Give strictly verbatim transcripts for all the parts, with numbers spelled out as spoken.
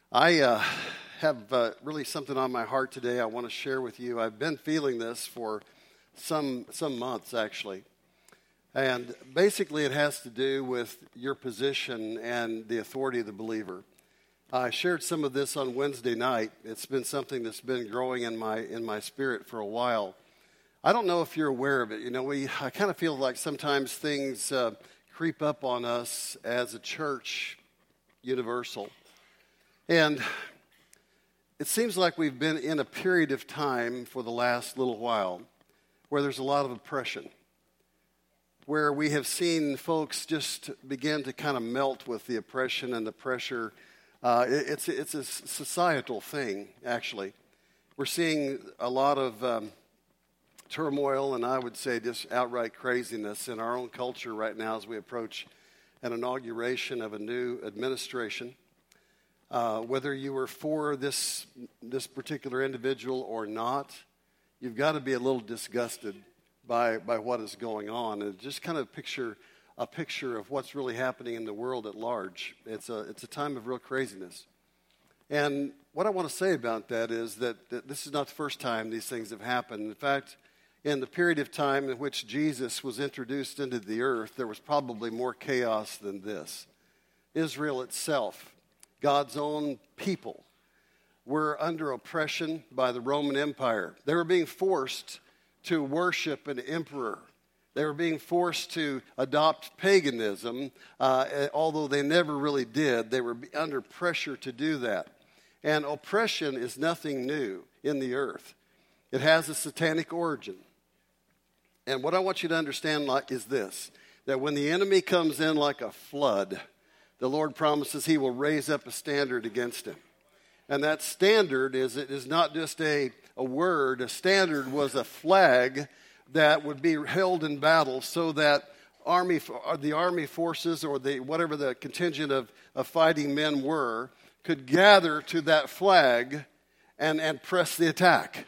I uh, have uh, really something on my heart today I want to share with you. I've been feeling this for some some months, actually. And basically it has to do with your position and the authority of the believer. I shared some of this on Wednesday night. It's been something that's been growing in my in my spirit for a while. I don't know if you're aware of it. You know, we I kind of feel like sometimes things uh, creep up on us as a church universal. And it seems like we've been in a period of time for the last little while where there's a lot of oppression, where we have seen folks just begin to kind of melt with the oppression and the pressure. Uh, it, it's, it's a societal thing, actually. We're seeing a lot of um, turmoil and I would say just outright craziness in our own culture right now as we approach an inauguration of a new administration. Uh, whether you were for this this particular individual or not, you've got to be a little disgusted by by what is going on, and just kind of picture a picture of what's really happening in the world at large. It's a it's a time of real craziness, and what I want to say about that is that, that this is not the first time these things have happened. In fact, in the period of time in which Jesus was introduced into the earth, there was probably more chaos than this. Israel itself, God's own people, were under oppression by the Roman Empire. They were being forced to worship an emperor. They were being forced to adopt paganism, uh, although they never really did. They were under pressure to do that. And oppression is nothing new in the earth. It has a satanic origin. And what I want you to understand like, is this, that when the enemy comes in like a flood, the Lord promises he will raise up a standard against him. And that standard is it is not just a, a word. A standard was a flag that would be held in battle so that army, or the army forces or the whatever the contingent of, of fighting men were could gather to that flag and, and press the attack.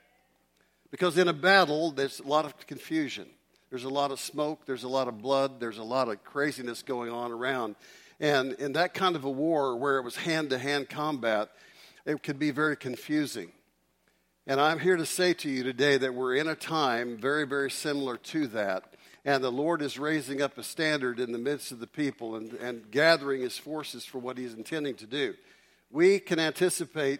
Because in a battle, there's a lot of confusion. There's a lot of smoke. There's a lot of blood. There's a lot of craziness going on around. And in that kind of a war where it was hand-to-hand combat, it could be very confusing. And I'm here to say to you today that we're in a time very, very similar to that. And the Lord is raising up a standard in the midst of the people and, and gathering his forces for what he's intending to do. We can anticipate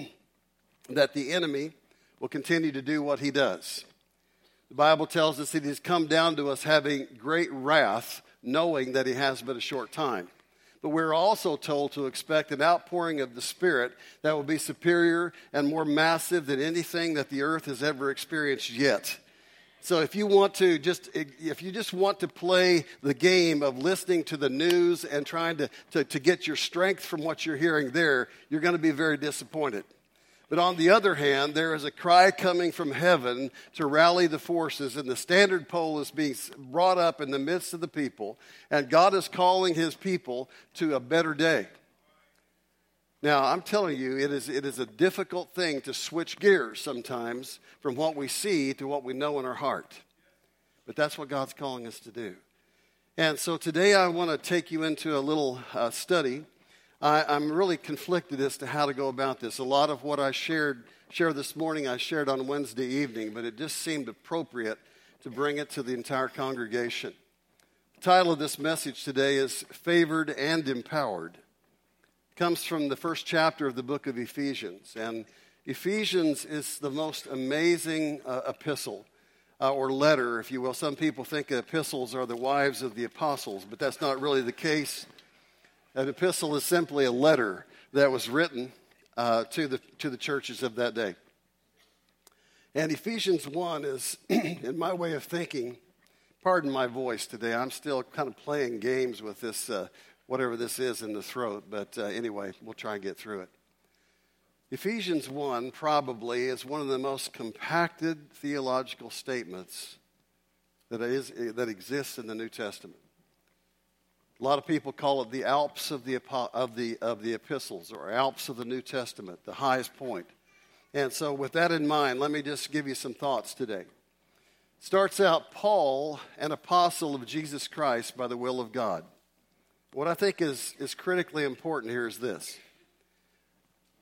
that the enemy will continue to do what he does. The Bible tells us that he's come down to us having great wrath, knowing that he has but a short time. But we're also told to expect an outpouring of the Spirit that will be superior and more massive than anything that the earth has ever experienced yet. So if you want to just if you just want to play the game of listening to the news and trying to, to, to get your strength from what you're hearing there, you're going to be very disappointed. But on the other hand, there is a cry coming from heaven to rally the forces, and the standard pole is being brought up in the midst of the people, and God is calling his people to a better day. Now, I'm telling you, it is it is a difficult thing to switch gears sometimes from what we see to what we know in our heart. But that's what God's calling us to do. And so today I want to take you into a little uh, study. I, I'm really conflicted as to how to go about this. A lot of what I shared shared this morning, I shared on Wednesday evening, but it just seemed appropriate to bring it to the entire congregation. The title of this message today is Favored and Empowered. It comes from the first chapter of the book of Ephesians. And Ephesians is the most amazing uh, epistle, uh, or letter, if you will. Some people think epistles are the wives of the apostles, but that's not really the case. An epistle is simply a letter that was written uh, to the to the churches of that day. And Ephesians one is, in my way of thinking, pardon my voice today, I'm still kind of playing games with this, uh, whatever this is in the throat, but uh, anyway, we'll try and get through it. Ephesians one probably is one of the most compacted theological statements that is that exists in the New Testament. A lot of people call it the Alps of the of the of the epistles, or Alps of the New Testament, the highest point. And so with that in mind, let me just give you some thoughts today. Starts out, Paul, an apostle of Jesus Christ by the will of God. What I think is, is critically important here is this.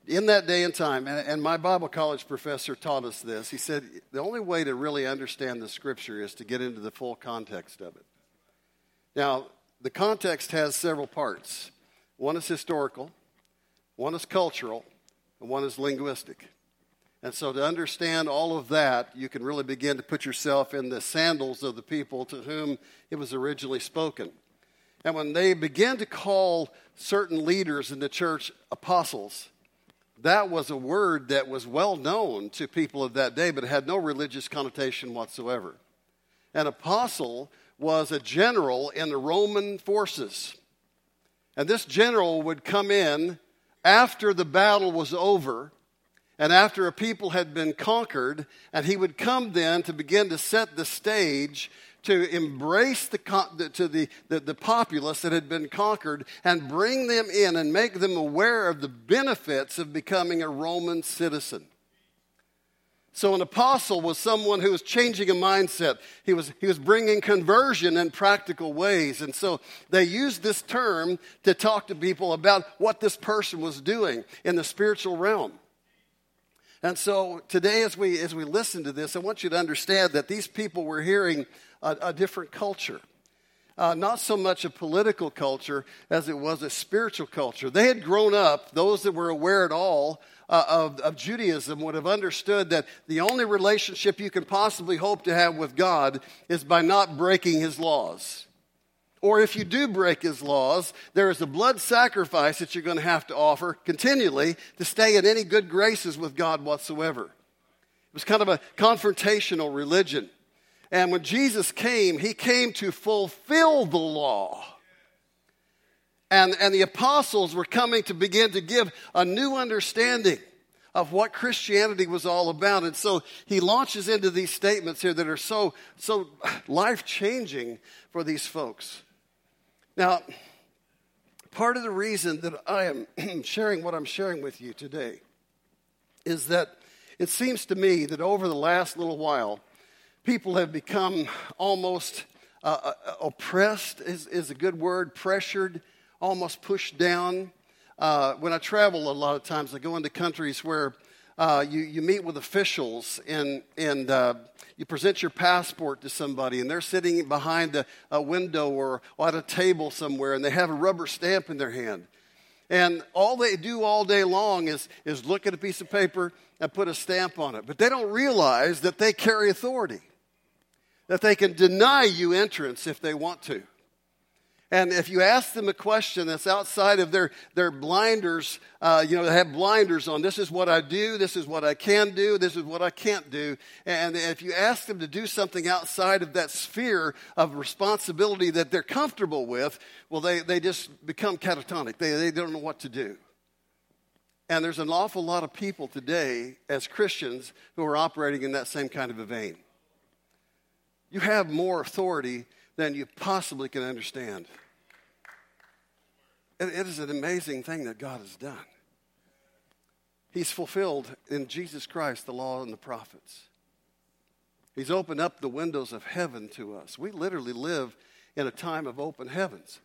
in that day and time, and, and my Bible college professor taught us this. He said the only way to really understand the Scripture is to get into the full context of it. Now, the context has several parts. One is historical, one is cultural, and one is linguistic. And so to understand all of that, you can really begin to put yourself in the sandals of the people to whom it was originally spoken. And when they began to call certain leaders in the church apostles, that was a word that was well known to people of that day, but it had no religious connotation whatsoever. An apostle was a general in the Roman forces. And this general would come in after the battle was over and after a people had been conquered, and he would come then to begin to set the stage to embrace the, to the, the, the populace that had been conquered and bring them in and make them aware of the benefits of becoming a Roman citizen. So an apostle was someone who was changing a mindset. He was, he was bringing conversion in practical ways. And so they used this term to talk to people about what this person was doing in the spiritual realm. And so today as we, as we listen to this, I want you to understand that these people were hearing a, a different culture. Uh, not so much a political culture as it was a spiritual culture. They had grown up, those that were aware at all uh, of, of Judaism would have understood that the only relationship you can possibly hope to have with God is by not breaking his laws. Or if you do break his laws, there is a blood sacrifice that you're going to have to offer continually to stay in any good graces with God whatsoever. It was kind of a confrontational religion. And when Jesus came, he came to fulfill the law. And, and the apostles were coming to begin to give a new understanding of what Christianity was all about. And so he launches into these statements here that are so, so life-changing for these folks. Now, part of the reason that I am sharing what I'm sharing with you today is that it seems to me that over the last little while, people have become almost uh, oppressed, is, is a good word, pressured, almost pushed down. Uh, when I travel a lot of times, I go into countries where uh, you, you meet with officials and, and uh, you present your passport to somebody, and they're sitting behind a, a window or at a table somewhere, and they have a rubber stamp in their hand. And all they do all day long is, is look at a piece of paper and put a stamp on it. But they don't realize that they carry authority, that they can deny you entrance if they want to. And if you ask them a question that's outside of their, their blinders, uh, you know, they have blinders on. This is what I do. This is what I can do. This is what I can't do. And if you ask them to do something outside of that sphere of responsibility that they're comfortable with, well, they, they just become catatonic. They, they don't know what to do. And there's an awful lot of people today as Christians who are operating in that same kind of a vein. You have more authority than you possibly can understand. It, it is an amazing thing that God has done. He's fulfilled in Jesus Christ the law and the prophets. He's opened up the windows of heaven to us. We literally live in a time of open heavens.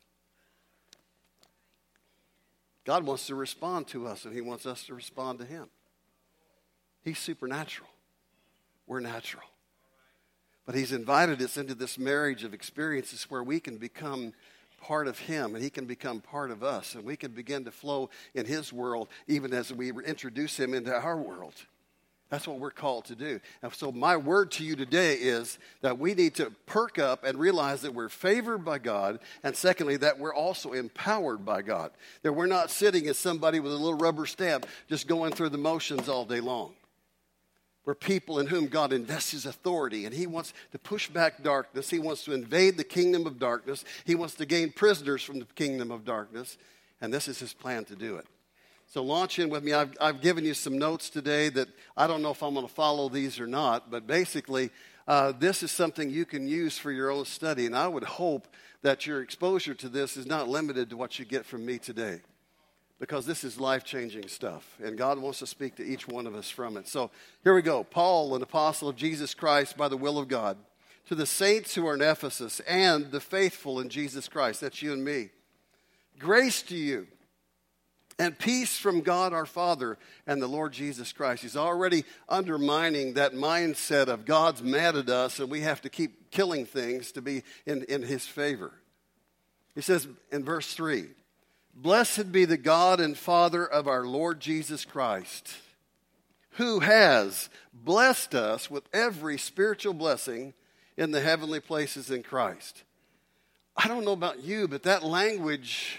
God wants to respond to us, and he wants us to respond to him. He's supernatural. We're natural. But he's invited us into this marriage of experiences where we can become part of him and he can become part of us. And we can begin to flow in his world even as we introduce him into our world. That's what we're called to do. And so my word to you today is that we need to perk up and realize that we're favored by God. And secondly, that we're also empowered by God. That we're not sitting as somebody with a little rubber stamp just going through the motions all day long. We're people in whom God invests his authority, and he wants to push back darkness. He wants to invade the kingdom of darkness. He wants to gain prisoners from the kingdom of darkness, and this is his plan to do it. So launch in with me. I've, I've given you some notes today that I don't know if I'm going to follow these or not, but basically uh, this is something you can use for your own study, and I would hope that your exposure to this is not limited to what you get from me today. Because this is life-changing stuff, and God wants to speak to each one of us from it. So here we go. Paul, an apostle of Jesus Christ by the will of God, to the saints who are in Ephesus and the faithful in Jesus Christ. That's you and me. Grace to you And peace from God our Father and the Lord Jesus Christ. He's already undermining that mindset of God's mad at us and we have to keep killing things to be in, in his favor. He says in verse three, blessed be the God and Father of our Lord Jesus Christ, who has blessed us with every spiritual blessing in the heavenly places in Christ. I don't know about you, but that language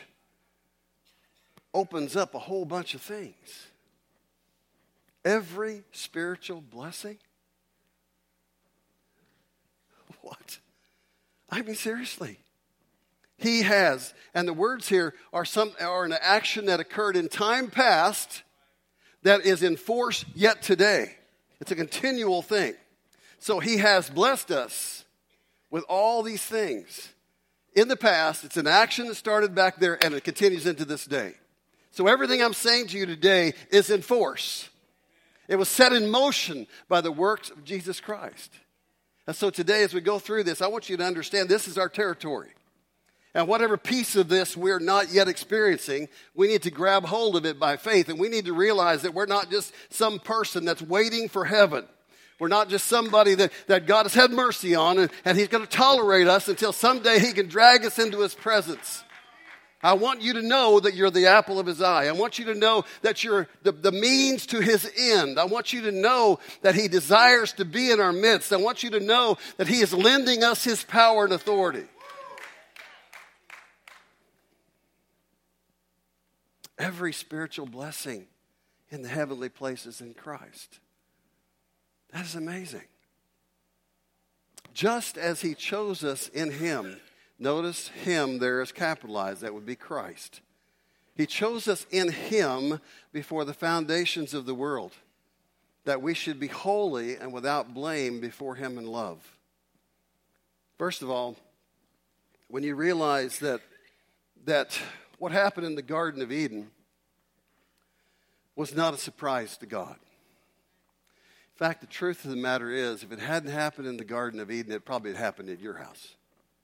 opens up a whole bunch of things. Every spiritual blessing? What? I mean, seriously. He has, and the words here are some are an action that occurred in time past that is in force yet today. It's a continual thing. So he has blessed us with all these things. In the past, it's an action that started back there and it continues into this day. So everything I'm saying to you today is in force. It was set in motion by the works of Jesus Christ. And so today as we go through this, I want you to understand this is our territory. And whatever piece of this we're not yet experiencing, we need to grab hold of it by faith. And we need to realize that we're not just some person that's waiting for heaven. We're not just somebody that, that God has had mercy on and, and he's going to tolerate us until someday he can drag us into his presence. I want you to know that you're the apple of his eye. I want you to know that you're the, the means to his end. I want you to know that he desires to be in our midst. I want you to know that he is lending us his power and authority. Every spiritual blessing in the heavenly places in Christ. That is amazing. Just as he chose us in him. Notice him there is capitalized. That would be Christ. He chose us in him before the foundations of the world, that we should be holy and without blame before him in love. First of all, when you realize that, that what happened in the Garden of Eden was not a surprise to God. In fact, the truth of the matter is, if it hadn't happened in the Garden of Eden, it probably had happened at your house.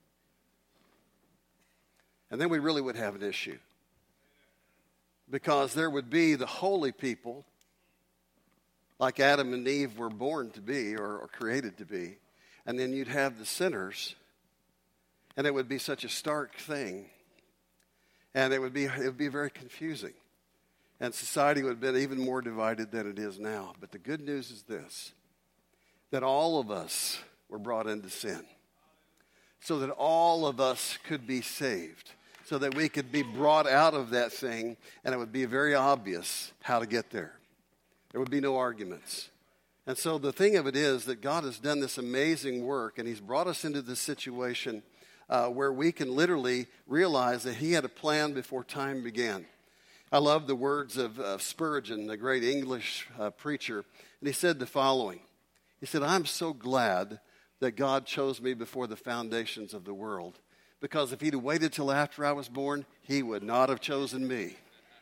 And then we really would have an issue. Because there would be the holy people, like Adam and Eve were born to be or, or created to be. And then you'd have the sinners. And it would be such a stark thing. And it would be, it would be very confusing. And society would have been even more divided than it is now. But the good news is this, that all of us were brought into sin. So that all of us could be saved. So that we could be brought out of that thing, and it would be very obvious how to get there. There would be no arguments. And so the thing of it is that God has done this amazing work, and he's brought us into this situation uh, where we can literally realize that he had a plan before time began. I love the words of uh, Spurgeon, the great English uh, preacher, and he said the following. He said, I'm so glad that God chose me before the foundations of the world. Because if he'd have waited till after I was born, he would not have chosen me.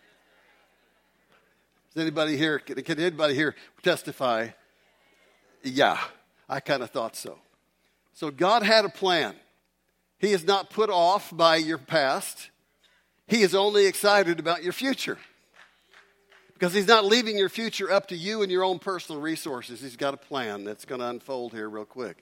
Does anybody here, can, can anybody here testify? Yeah, I kind of thought so. So God had a plan. He is not put off by your past. He is only excited about your future. Because he's not leaving your future up to you and your own personal resources. He's got a plan that's going to unfold here real quick.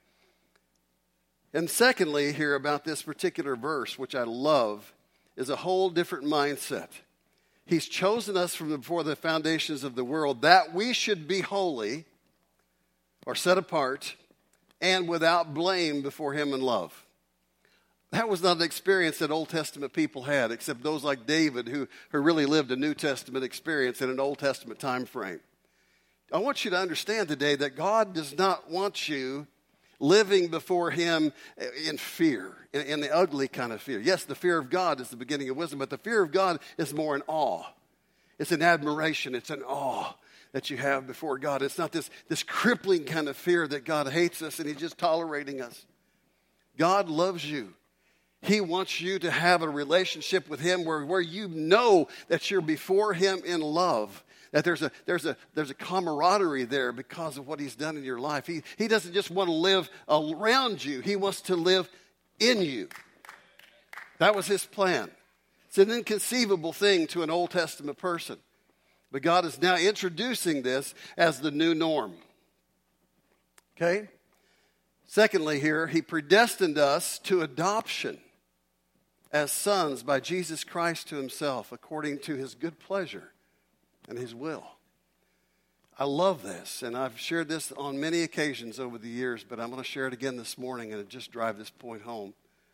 And secondly, here about this particular verse, which I love, is a whole different mindset. He's chosen us from before the foundations of the world that we should be holy or set apart and without blame before him in love. That was not an experience that Old Testament people had, except those like David who, who really lived a New Testament experience in an Old Testament time frame. I want you to understand today that God does not want you living before him in fear, in, in the ugly kind of fear. Yes, the fear of God is the beginning of wisdom, but the fear of God is more in awe. It's an admiration. It's an awe that you have before God. It's not this, this crippling kind of fear that God hates us and he's just tolerating us. God loves you. He wants you to have a relationship with him where, where you know that you're before him in love. That there's a there's a there's a camaraderie there because of what he's done in your life. He he doesn't just want to live around you. He wants to live in you. That was his plan. It It's an inconceivable thing to an Old Testament person. But God is now introducing this as the new norm. Okay? Secondly here, he predestined us to adoption as sons by Jesus Christ to himself, according to his good pleasure and his will. I love this, and I've shared this on many occasions over the years, but I'm going to share it again this morning and just drive this point home.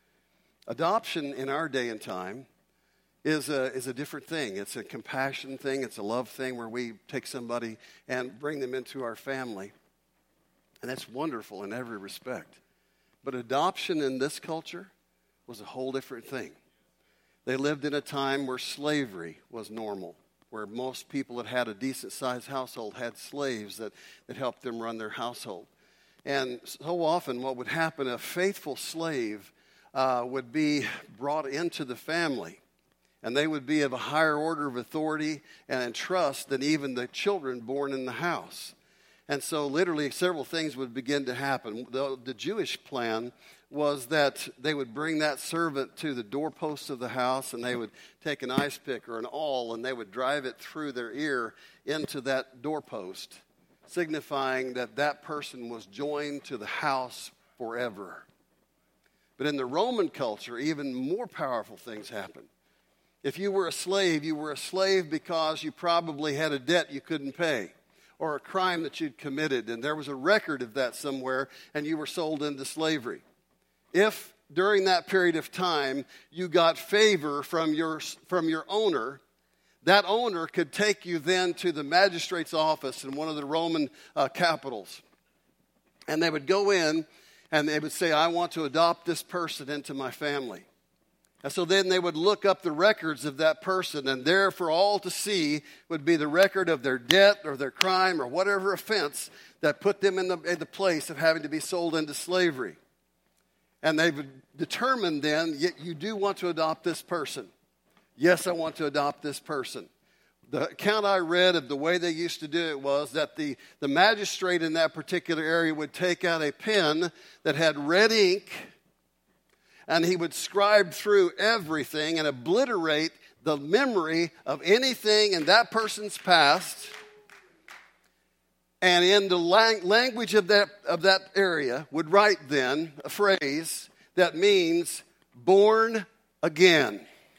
Adoption in our day and time is a, is a different thing. It's a compassion thing. It's a love thing where we take somebody and bring them into our family. And that's wonderful in every respect. But adoption in this culture was a whole different thing. They lived in a time where slavery was normal, where most people that had a decent-sized household had slaves that, that helped them run their household. And so often what would happen, a faithful slave uh, would be brought into the family, and they would be of a higher order of authority and trust than even the children born in the house. And so literally several things would begin to happen. The, the Jewish plan was that they would bring that servant to the doorpost of the house, and they would take an ice pick or an awl, and they would drive it through their ear into that doorpost, signifying that that person was joined to the house forever. But in the Roman culture, even more powerful things happened. If you were a slave, you were a slave because you probably had a debt you couldn't pay, or a crime that you'd committed, and there was a record of that somewhere, and you were sold into slavery. If during that period of time you got favor from your, from your owner, that owner could take you then to the magistrate's office in one of the Roman uh, capitals. And they would go in and they would say, I want to adopt this person into my family. And so then they would look up the records of that person, and there for all to see would be the record of their debt or their crime or whatever offense that put them in the, in the place of having to be sold into slavery. And they would determine then, yet you do want to adopt this person. Yes, I want to adopt this person. The account I read of the way they used to do it was that the, the magistrate in that particular area would take out a pen that had red ink, and he would scribe through everything and obliterate the memory of anything in that person's past. And in the lang- language of that, of that area would write then a phrase that means born again.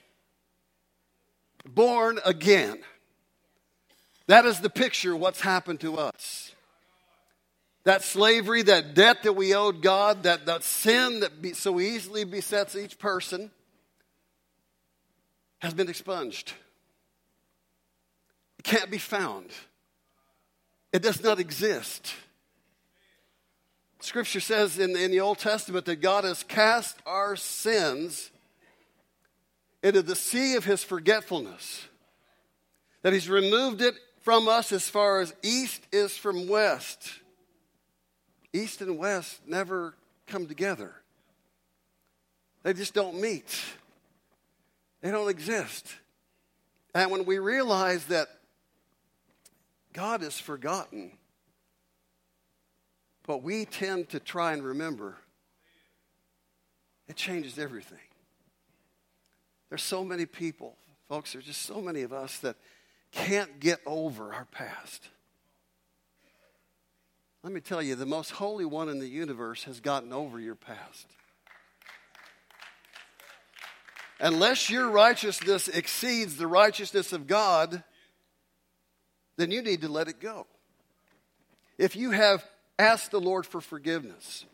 Born again. That is the picture of what's happened to us. That slavery, that debt that we owed God, that, that sin that be, so easily besets each person has been expunged. It can't be found. It does not exist. Scripture says in, in the Old Testament that God has cast our sins into the sea of his forgetfulness. That he's removed it from us as far as east is from west. East and west never come together. They just don't meet. They don't exist. And when we realize that God is forgotten, but we tend to try and remember, it changes everything. There's so many people, folks, there's just so many of us that can't get over our past. Let me tell you, the most holy one in the universe has gotten over your past. Unless your righteousness exceeds the righteousness of God, then you need to let it go. If you have asked the Lord for forgiveness,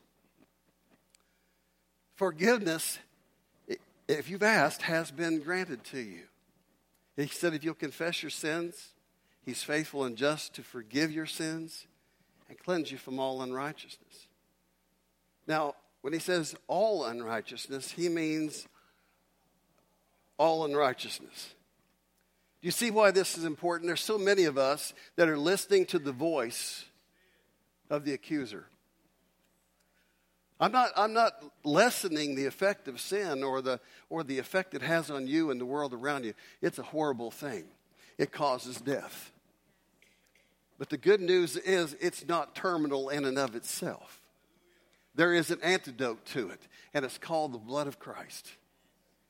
forgiveness, if you've asked, has been granted to you. He said if you'll confess your sins, he's faithful and just to forgive your sins and cleanse you from all unrighteousness. Now, when he says all unrighteousness, he means all unrighteousness. Do you see why this is important? There's so many of us that are listening to the voice of the accuser. I'm not, I'm not lessening the effect of sin or the, or the effect it has on you and the world around you. It's a horrible thing. It causes death. But the good news is it's not terminal in and of itself. There is an antidote to it, and it's called the blood of Christ.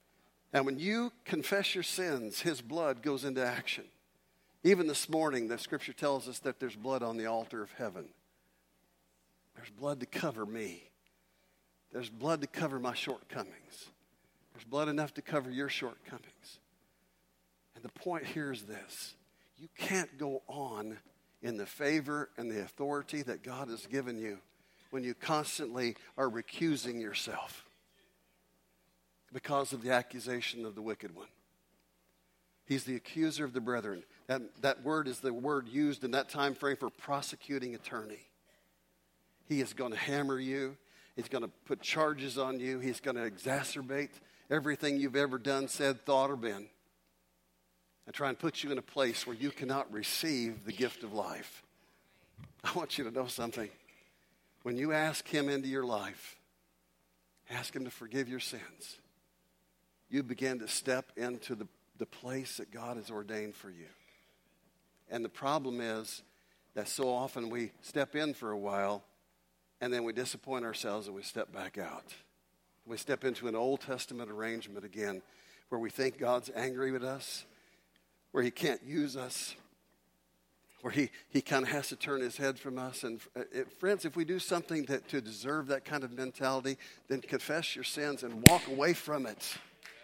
And when you confess your sins, his blood goes into action. Even this morning, the scripture tells us that there's blood on the altar of heaven. There's blood to cover me. There's blood to cover my shortcomings. There's blood enough to cover your shortcomings. And the point here is this. You can't go on in the favor and the authority that God has given you when you constantly are recusing yourself because of the accusation of the wicked one. He's the accuser of the brethren. That, that word is the word used in that time frame for prosecuting attorney. He is going to hammer you. He's going to put charges on you. He's going to exacerbate everything you've ever done, said, thought, or been, and try and put you in a place where you cannot receive the gift of life. I want you to know something. When you ask him into your life, ask him to forgive your sins, you begin to step into the, the place that God has ordained for you. And the problem is that so often we step in for a while, and then we disappoint ourselves and we step back out. We step into an Old Testament arrangement again where we think God's angry with us, where he can't use us, where he, he kind of has to turn his head from us. And uh, it, friends, if we do something that, to deserve that kind of mentality, then confess your sins and walk away from it.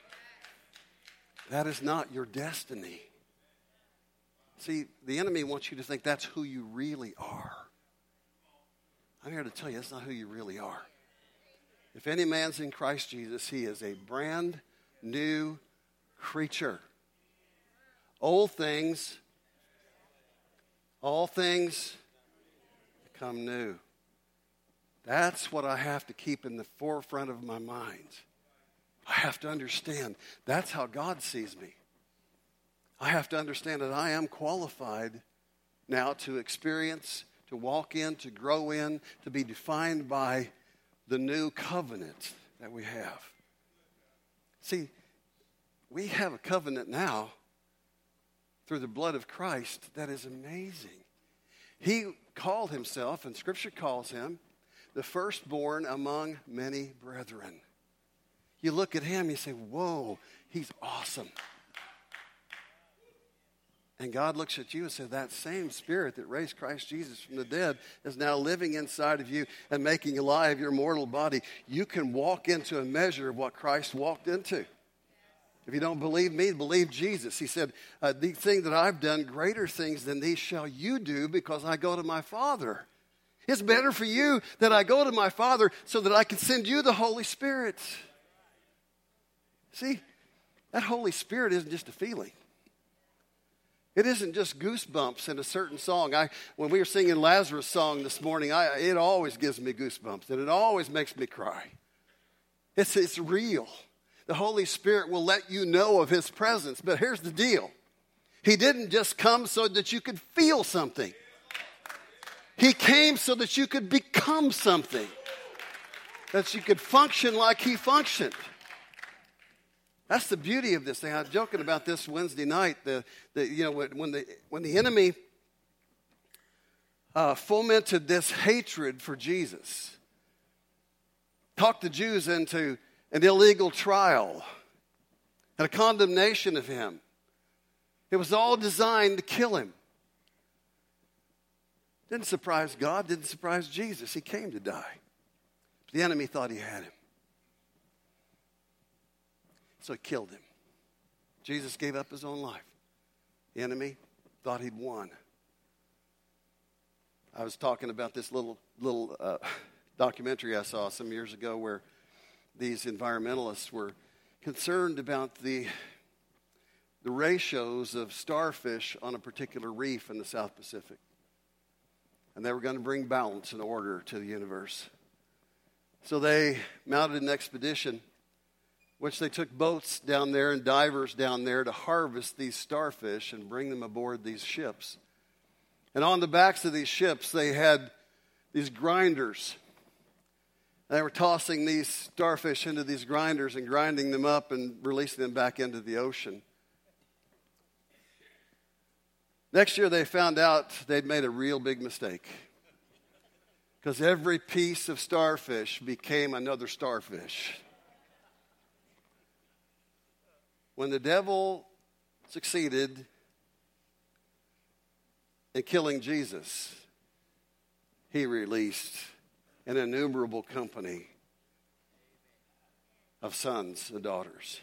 That is not your destiny. See, the enemy wants you to think that's who you really are. I'm here to tell you that's not who you really are. If any man's in Christ Jesus, he is a brand new creature. Old things, all things become new. That's what I have to keep in the forefront of my mind. I have to understand that's how God sees me. I have to understand that I am qualified now to experience, to walk in, to grow in, to be defined by the new covenant that we have. See, we have a covenant now through the blood of Christ that is amazing. He called himself, and Scripture calls him, the firstborn among many brethren. You look at him, you say, whoa, he's awesome. And God looks at you and says, that same Spirit that raised Christ Jesus from the dead is now living inside of you and making alive your mortal body. You can walk into a measure of what Christ walked into. If you don't believe me, believe Jesus. He said, uh, the thing that I've done, greater things than these shall you do because I go to my Father. It's better for you that I go to my Father so that I can send you the Holy Spirit. See, that Holy Spirit isn't just a feeling. It isn't just goosebumps in a certain song. I, when we were singing Lazarus' song this morning, I, it always gives me goosebumps, and it always makes me cry. It's, it's real. The Holy Spirit will let you know of his presence. But here's the deal. He didn't just come so that you could feel something. He came so that you could become something. That you could function like he functioned. That's the beauty of this thing. I was joking about this Wednesday night. The, the you know when the when the enemy uh, fomented this hatred for Jesus, talked the Jews into an illegal trial and a condemnation of him. It was all designed to kill him. Didn't surprise God. Didn't surprise Jesus. He came to die. The enemy thought he had him. So he killed him. Jesus gave up his own life. The enemy thought he'd won. I was talking about this little little uh, documentary I saw some years ago where these environmentalists were concerned about the, the ratios of starfish on a particular reef in the South Pacific. And they were going to bring balance and order to the universe. So they mounted an expedition which they took boats down there and divers down there to harvest these starfish and bring them aboard these ships. And on the backs of these ships, they had these grinders. They were tossing these starfish into these grinders and grinding them up and releasing them back into the ocean. Next year, they found out they'd made a real big mistake because every piece of starfish became another starfish. when the devil succeeded in killing Jesus, he released an innumerable company of sons and daughters.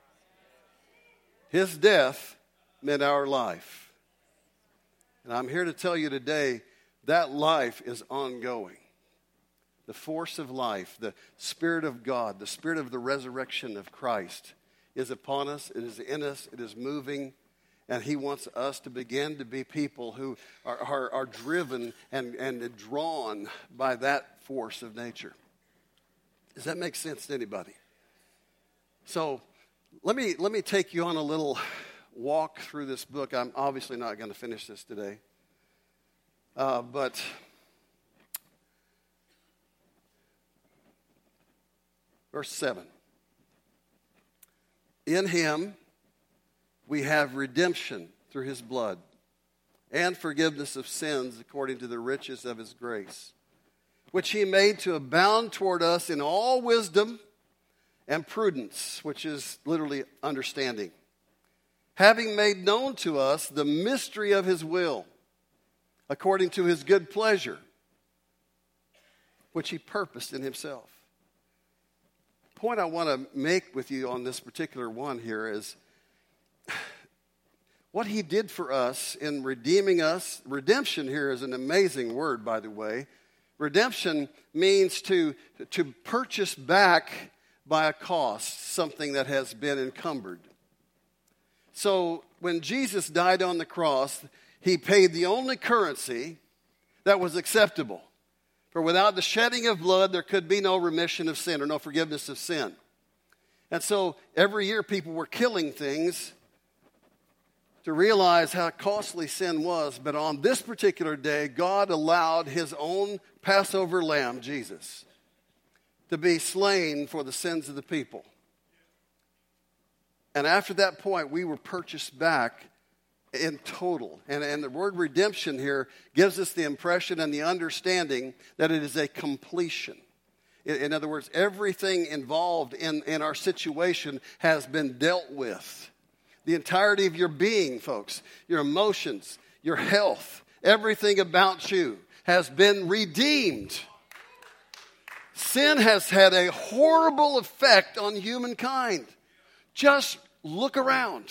His death meant our life. And I'm here to tell you today that life is ongoing. The force of life, the Spirit of God, the Spirit of the resurrection of Christ is upon us. It is in us. It is moving. And he wants us to begin to be people who are, are, are driven and, and drawn by that force of nature. Does that make sense to anybody? So let me, let me take you on a little walk through this book. I'm obviously not going to finish this today. Uh, but verse seven. In him we have redemption through his blood and forgiveness of sins according to the riches of his grace, which he made to abound toward us in all wisdom and prudence, which is literally understanding, having made known to us the mystery of his will, according to his good pleasure, which he purposed in himself. The point I want to make with you on this particular one here is what he did for us in redeeming us. Redemption here is an amazing word, by the way. Redemption means to, to purchase back by a cost something that has been encumbered. So when Jesus died on the cross, he paid the only currency that was acceptable. For without the shedding of blood, there could be no remission of sin or no forgiveness of sin. And so every year people were killing things to realize how costly sin was. But on this particular day, God allowed his own Passover lamb, Jesus, to be slain for the sins of the people. And after that point, we were purchased back in total. And, and the word redemption here gives us the impression and the understanding that it is a completion. In, in other words, everything involved in, in our situation has been dealt with. The entirety of your being, folks, your emotions, your health, everything about you has been redeemed. Sin has had a horrible effect on humankind. Just look around.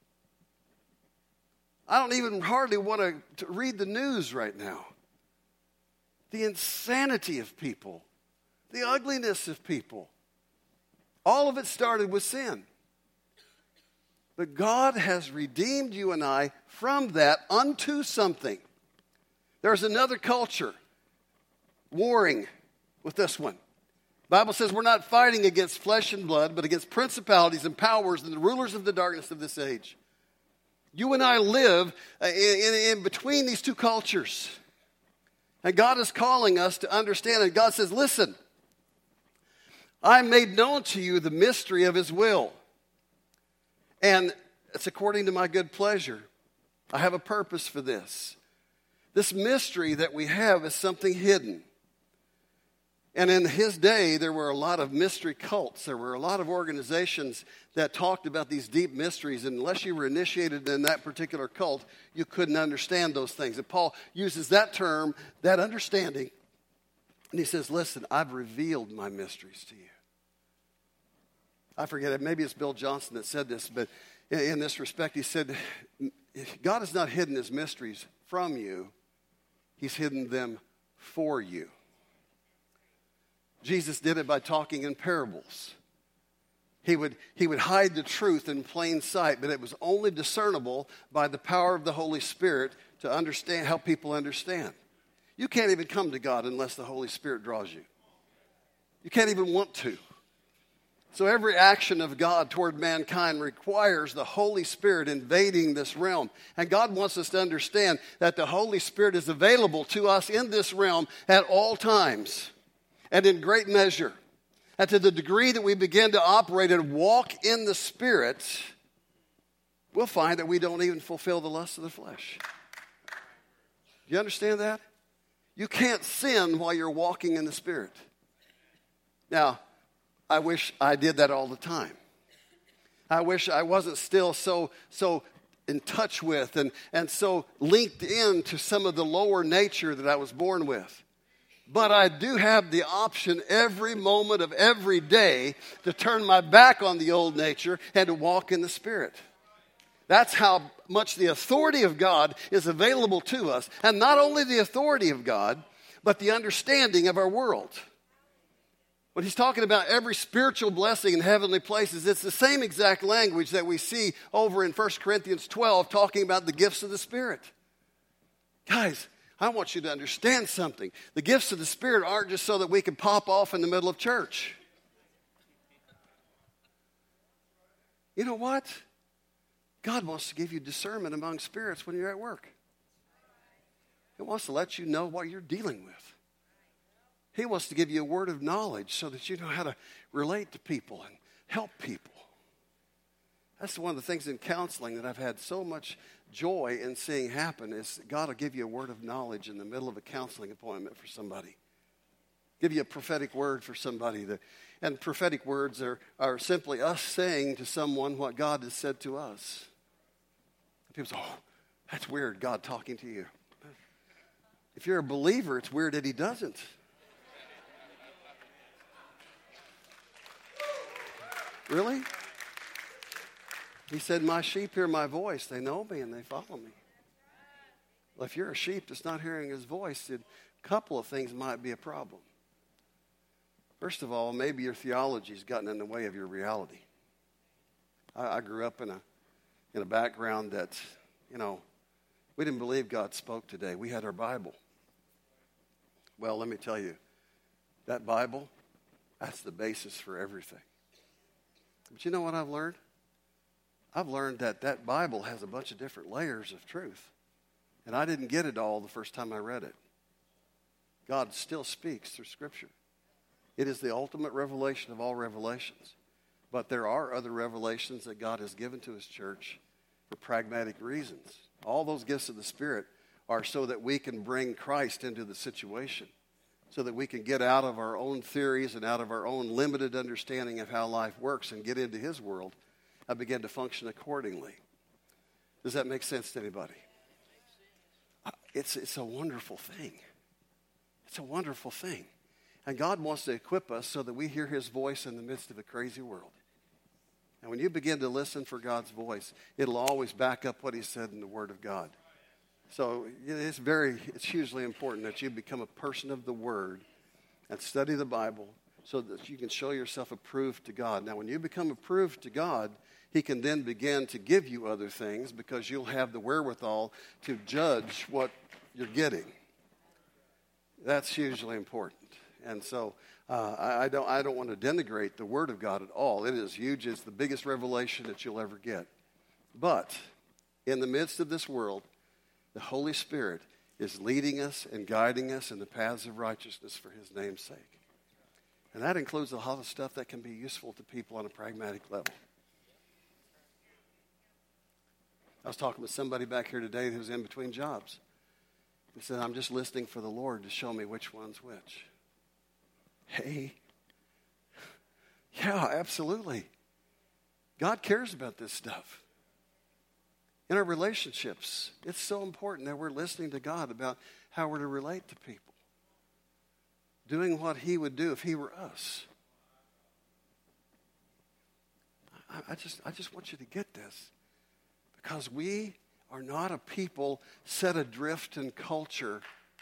I don't even hardly want to, to read the news right now. The insanity of people, the ugliness of people, all of it started with sin. But God has redeemed you and I from that unto something. There's another culture warring with this one. The Bible says we're not fighting against flesh and blood, but against principalities and powers and the rulers of the darkness of this age. You and I live in, in, in between these two cultures. And God is calling us to understand. And God says, listen, I made known to you the mystery of his will. And it's according to my good pleasure. I have a purpose for this. This mystery that we have is something hidden. And in his day, there were a lot of mystery cults. There were a lot of organizations that talked about these deep mysteries. And unless you were initiated in that particular cult, you couldn't understand those things. And Paul uses that term, that understanding. And he says, listen, I've revealed my mysteries to you. I forget it. Maybe it's Bill Johnson that said this, but in, in this respect, he said, God has not hidden his mysteries from you. He's hidden them for you. Jesus did it by talking in parables. He would, he would hide the truth in plain sight, but it was only discernible by the power of the Holy Spirit to understand, help people understand. You can't even come to God unless the Holy Spirit draws you. You can't even want to. So every action of God toward mankind requires the Holy Spirit invading this realm. And God wants us to understand that the Holy Spirit is available to us in this realm at all times and in great measure. And to the degree that we begin to operate and walk in the Spirit, we'll find that we don't even fulfill the lust of the flesh. Do you understand that? You can't sin while you're walking in the Spirit. Now, I wish I did that all the time. I wish I wasn't still so so in touch with and, and so linked in to some of the lower nature that I was born with. But I do have the option every moment of every day to turn my back on the old nature and to walk in the Spirit. That's how much the authority of God is available to us. And not only the authority of God, but the understanding of our world. When he's talking about every spiritual blessing in heavenly places, it's the same exact language that we see over in First Corinthians twelve, talking about the gifts of the Spirit. Guys, I want you to understand something. The gifts of the Spirit aren't just so that we can pop off in the middle of church. You know what? God wants to give you discernment among spirits when you're at work. He wants to let you know what you're dealing with. He wants to give you a word of knowledge so that you know how to relate to people and help people. That's one of the things in counseling that I've had so much joy in seeing happen is God will give you a word of knowledge in the middle of a counseling appointment for somebody. Give you a prophetic word for somebody. That, and prophetic words are, are simply us saying to someone what God has said to us. People say, oh, that's weird, God talking to you. If you're a believer, it's weird that he doesn't. Really? He said, my sheep hear my voice. They know me and they follow me. Well, if you're a sheep that's not hearing his voice, a couple of things might be a problem. First of all, maybe your theology's gotten in the way of your reality. I, I grew up in a in a background that, you know, we didn't believe God spoke today. We had our Bible. Well, let me tell you, that Bible, that's the basis for everything. But you know what I've learned? I've learned that that Bible has a bunch of different layers of truth. And I didn't get it all the first time I read it. God still speaks through Scripture. It is the ultimate revelation of all revelations. But there are other revelations that God has given to his church for pragmatic reasons. All those gifts of the Spirit are so that we can bring Christ into the situation, so that we can get out of our own theories and out of our own limited understanding of how life works and get into his world and begin to function accordingly. Does that make sense to anybody? It's, it's a wonderful thing. It's a wonderful thing. And God wants to equip us so that we hear his voice in the midst of a crazy world. And when you begin to listen for God's voice, it'll always back up what he said in the Word of God. So it's very, it's hugely important that you become a person of the Word and study the Bible so that you can show yourself approved to God. Now, when you become approved to God, he can then begin to give you other things because you'll have the wherewithal to judge what you're getting. That's hugely important. And so uh, I, I don't I don't want to denigrate the Word of God at all. It is huge. It's the biggest revelation that you'll ever get. But in the midst of this world, the Holy Spirit is leading us and guiding us in the paths of righteousness for his name's sake. And that includes a lot of stuff that can be useful to people on a pragmatic level. I was talking with somebody back here today who's in between jobs. He said, I'm just listening for the Lord to show me which one's which. Hey, yeah, absolutely. God cares about this stuff. In our relationships, it's so important that we're listening to God about how we're to relate to people. Doing what he would do if he were us. I, I just, I just want you to get this. Because we are not a people set adrift in culture.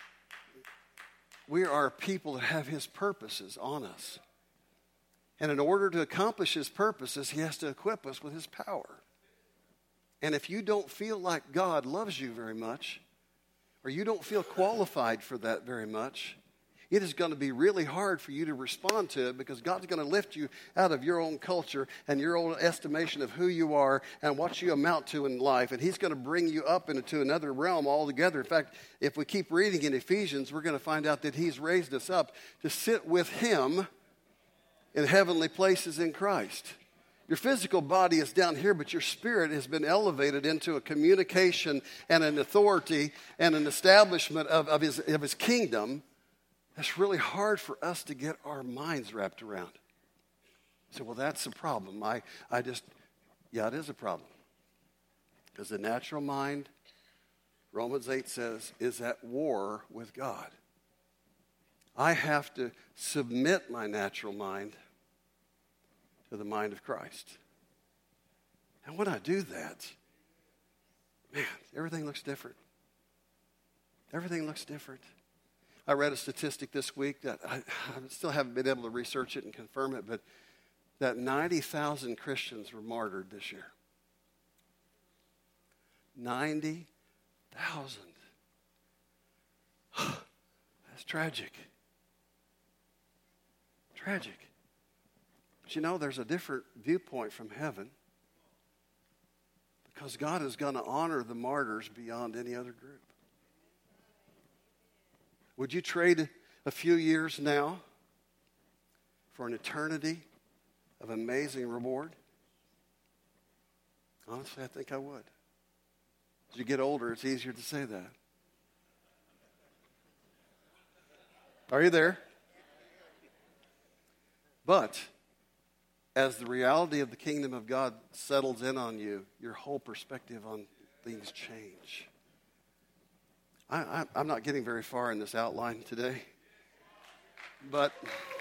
We are a people that have his purposes on us. And in order to accomplish his purposes, he has to equip us with his power. And if you don't feel like God loves you very much, or you don't feel qualified for that very much, it is going to be really hard for you to respond to it because God's going to lift you out of your own culture and your own estimation of who you are and what you amount to in life. And he's going to bring you up into another realm altogether. In fact, if we keep reading in Ephesians, we're going to find out that he's raised us up to sit with him in heavenly places in Christ. Your physical body is down here, but your spirit has been elevated into a communication and an authority and an establishment of, of, his, of his kingdom. That's really hard for us to get our minds wrapped around. So, well, that's the problem. I, I just, Yeah, it is a problem. Because the natural mind, Romans eight says, is at war with God. I have to submit my natural mind to the mind of Christ. And when I do that, man, everything looks different. Everything looks different. I read a statistic this week that I, I still haven't been able to research it and confirm it, but that ninety thousand Christians were martyred this year. ninety thousand. That's tragic. Tragic. But you know, there's a different viewpoint from heaven because God is going to honor the martyrs beyond any other group. Would you trade a few years now for an eternity of amazing reward? Honestly, I think I would. As you get older, it's easier to say that. Are you there? But as the reality of the kingdom of God settles in on you, your whole perspective on things change. I, I, I'm not getting very far in this outline today, but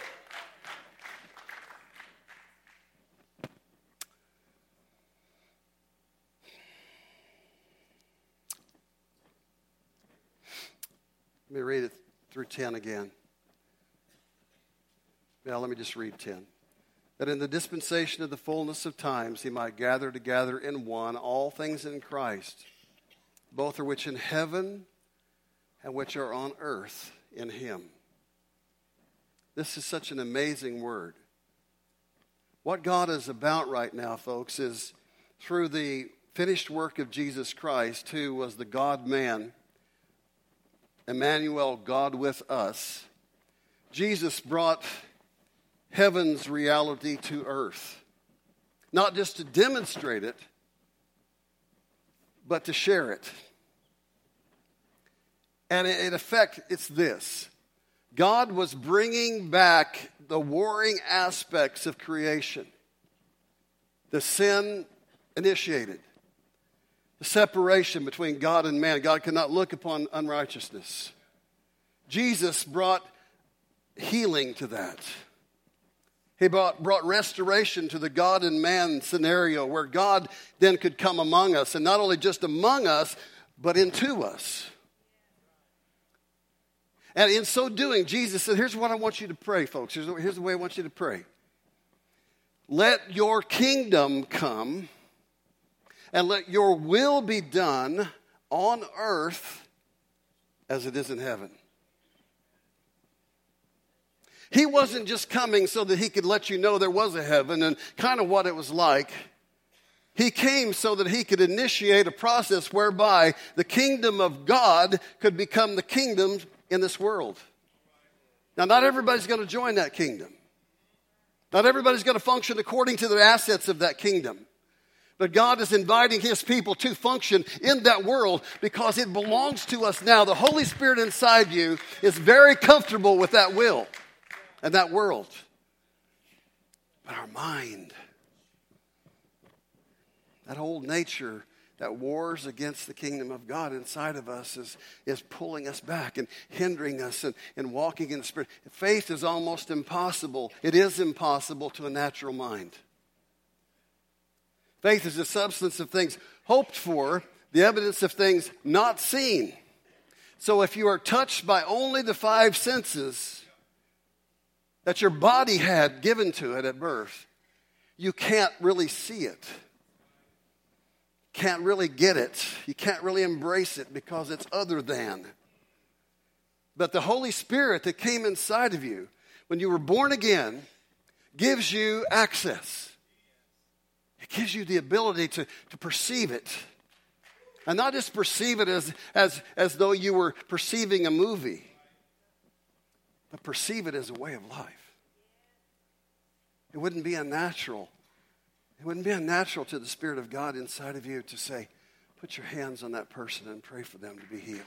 let me read it through ten again. Now, let me just read ten. That in the dispensation of the fullness of times he might gather together in one all things in Christ, both are which in heaven and which are on earth in him. This is such an amazing word. What God is about right now, folks, is through the finished work of Jesus Christ, who was the God-man, Emmanuel, God with us, Jesus brought heaven's reality to earth. Not just to demonstrate it, but to share it. And in effect, it's this. God was bringing back the warring aspects of creation. The sin initiated. The separation between God and man. God cannot look upon unrighteousness. Jesus brought healing to that. He brought, brought restoration to the God and man scenario where God then could come among us. And not only just among us, but into us. And in so doing, Jesus said, here's what I want you to pray, folks. Here's the, here's the way I want you to pray. Let your kingdom come and let your will be done on earth as it is in heaven. He wasn't just coming so that he could let you know there was a heaven and kind of what it was like. He came so that he could initiate a process whereby the kingdom of God could become the kingdom in this world. Now, not everybody's going to join that kingdom. Not everybody's going to function according to the assets of that kingdom. But God is inviting his people to function in that world because it belongs to us now. The Holy Spirit inside you is very comfortable with that will and that world. But our mind, that old nature that wars against the kingdom of God inside of us is, is pulling us back and hindering us and, and walking in the Spirit. Faith is almost impossible. It is impossible to a natural mind. Faith is the substance of things hoped for, the evidence of things not seen. So if you are touched by only the five senses that your body had given to it at birth, you can't really see it. Can't really get it. You can't really embrace it because it's other than. But the Holy Spirit that came inside of you when you were born again gives you access. It gives you the ability to, to perceive it. And not just perceive it as, as, as though you were perceiving a movie, but perceive it as a way of life. It wouldn't be unnatural. It wouldn't be unnatural to the Spirit of God inside of you to say, put your hands on that person and pray for them to be healed.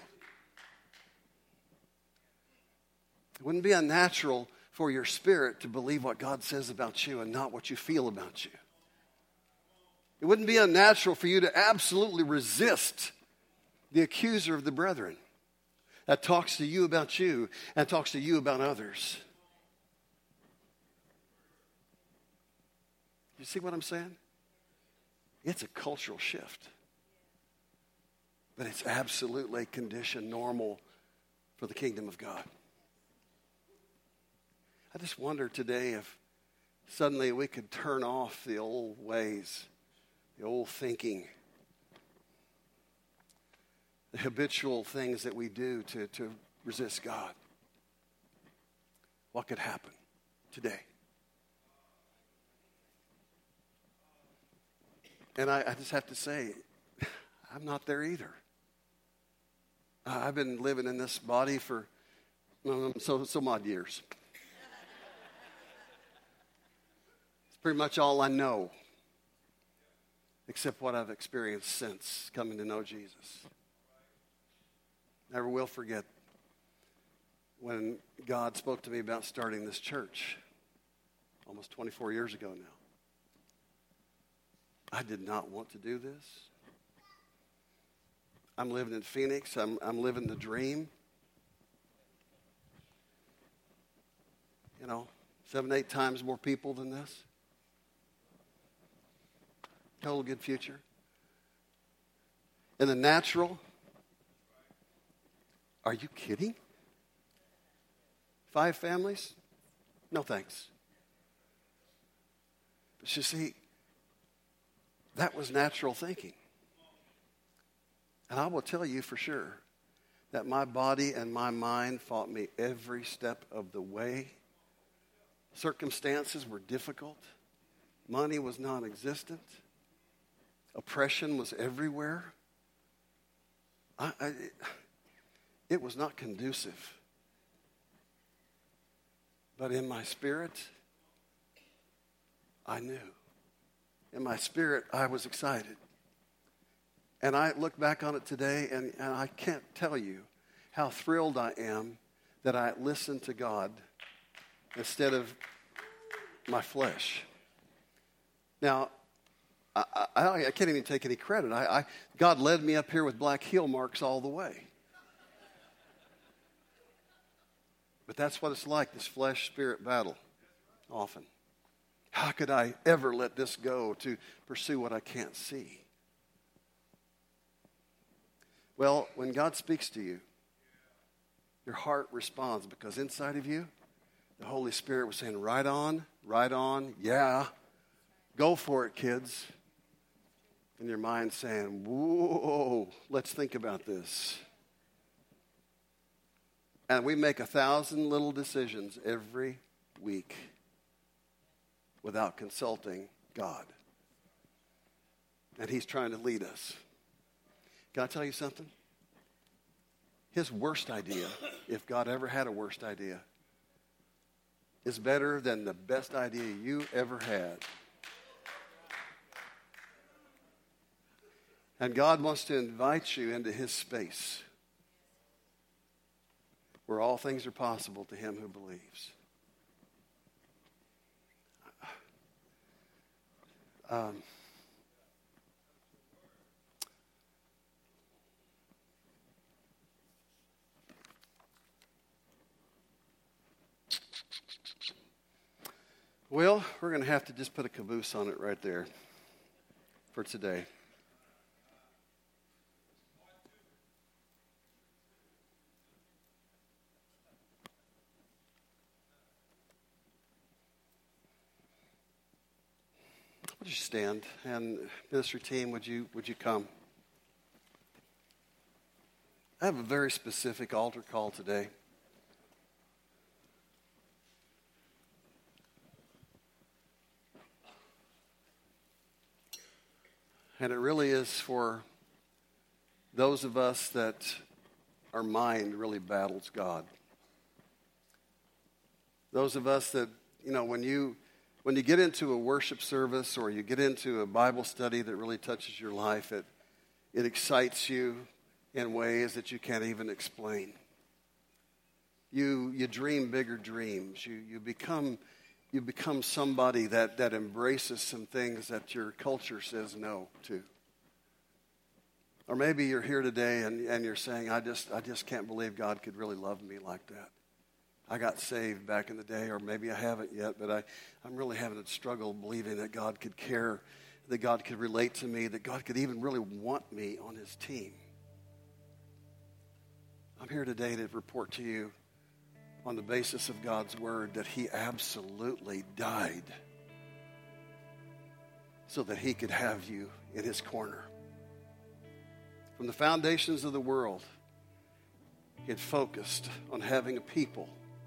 It wouldn't be unnatural for your spirit to believe what God says about you and not what you feel about you. It wouldn't be unnatural for you to absolutely resist the accuser of the brethren that talks to you about you and talks to you about others. You see what I'm saying? It's a cultural shift. But it's absolutely conditioned normal for the kingdom of God. I just wonder today if suddenly we could turn off the old ways, the old thinking, the habitual things that we do to, to resist God. What could happen today? And I, I just have to say, I'm not there either. I've been living in this body for um, so some odd years. It's pretty much all I know, except what I've experienced since coming to know Jesus. Never will forget when God spoke to me about starting this church almost twenty-four years ago now. I did not want to do this. I'm living in Phoenix. I'm, I'm living the dream. You know, seven, eight times more people than this. Total good future. In the natural, are you kidding? Five families? No thanks. But you see, that was natural thinking. And I will tell you for sure that my body and my mind fought me every step of the way. Circumstances were difficult. Money was non-existent. Oppression was everywhere. I, I, it was not conducive. But in my spirit, I knew. In my spirit, I was excited. And I look back on it today, and, and I can't tell you how thrilled I am that I listened to God instead of my flesh. Now, I, I, I can't even take any credit. I, I, God led me up here with black heel marks all the way. But that's what it's like, this flesh-spirit battle, often. How could I ever let this go to pursue what I can't see? Well, when God speaks to you, your heart responds because inside of you, the Holy Spirit was saying, right on, right on, yeah, go for it, kids. And your mind saying, whoa, let's think about this. And we make a thousand little decisions every week without consulting God. And He's trying to lead us. Can I tell you something? His worst idea, if God ever had a worst idea, is better than the best idea you ever had. And God wants to invite you into His space where all things are possible to him who believes. Um, well, we're going to have to just put a caboose on it right there for today. Would you stand? And ministry team, would you would you come? I have a very specific altar call today. And it really is for those of us that our mind really battles God. Those of us that, you know, when you when you get into a worship service or you get into a Bible study that really touches your life, it it excites you in ways that you can't even explain. You you dream bigger dreams. You you become you become somebody that, that embraces some things that your culture says no to. Or maybe you're here today and, and you're saying, I just I just can't believe God could really love me like that. I got saved back in the day, or maybe I haven't yet, but I, I'm really having a struggle believing that God could care, that God could relate to me, that God could even really want me on his team. I'm here today to report to you on the basis of God's word that he absolutely died so that he could have you in his corner. From the foundations of the world, he had focused on having a people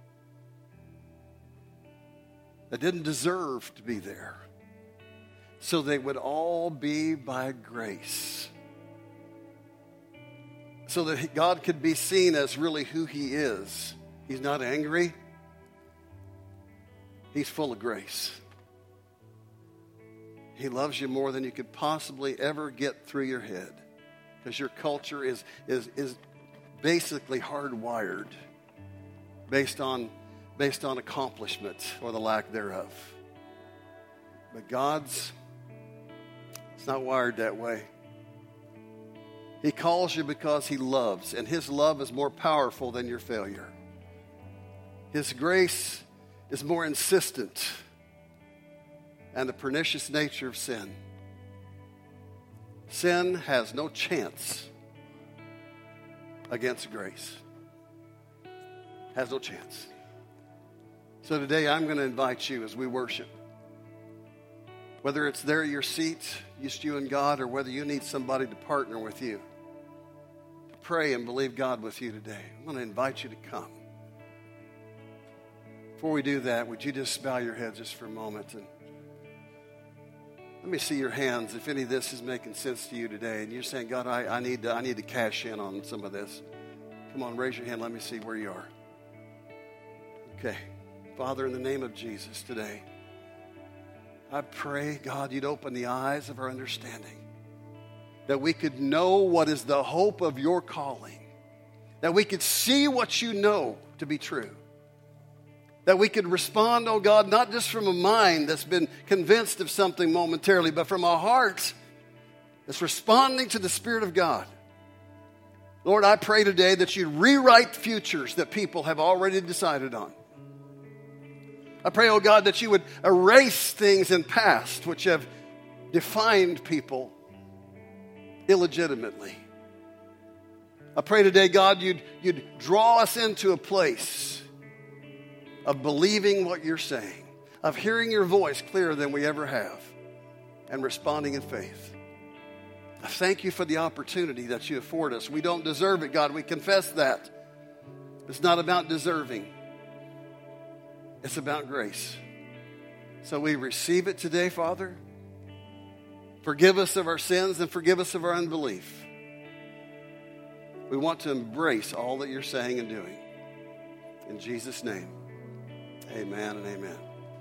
that didn't deserve to be there, so they would all be by grace, so that God could be seen as really who he is. He's not angry. He's full of grace. He loves you more than you could possibly ever get through your head, because your culture is, is, is basically hardwired based on, based on accomplishment or the lack thereof. But God's, it's not wired that way. He calls you because he loves, and his love is more powerful than your failure. His grace is more insistent than the pernicious nature of sin. Sin has no chance against grace. Has no chance. So today I'm going to invite you as we worship. Whether it's there at your seat, just you and God, or whether you need somebody to partner with you, to pray and believe God with you today, I'm going to invite you to come. Before we do that, would you just bow your head just for a moment and let me see your hands if any of this is making sense to you today. And you're saying, God, I, I need to, I need to cash in on some of this. Come on, raise your hand. Let me see where you are. Okay. Father, in the name of Jesus today, I pray, God, you'd open the eyes of our understanding, that we could know what is the hope of your calling, that we could see what you know to be true, that we could respond, oh God, not just from a mind that's been convinced of something momentarily, but from a heart that's responding to the Spirit of God. Lord, I pray today that you'd rewrite futures that people have already decided on. I pray, oh God, that you would erase things in past which have defined people illegitimately. I pray today, God, you'd, you'd draw us into a place of believing what you're saying, of hearing your voice clearer than we ever have, and responding in faith. I thank you for the opportunity that you afford us. We don't deserve it, God. We confess that. It's not about deserving. It's about grace. So we receive it today, Father. Forgive us of our sins and forgive us of our unbelief. We want to embrace all that you're saying and doing. In Jesus' name, amen and amen.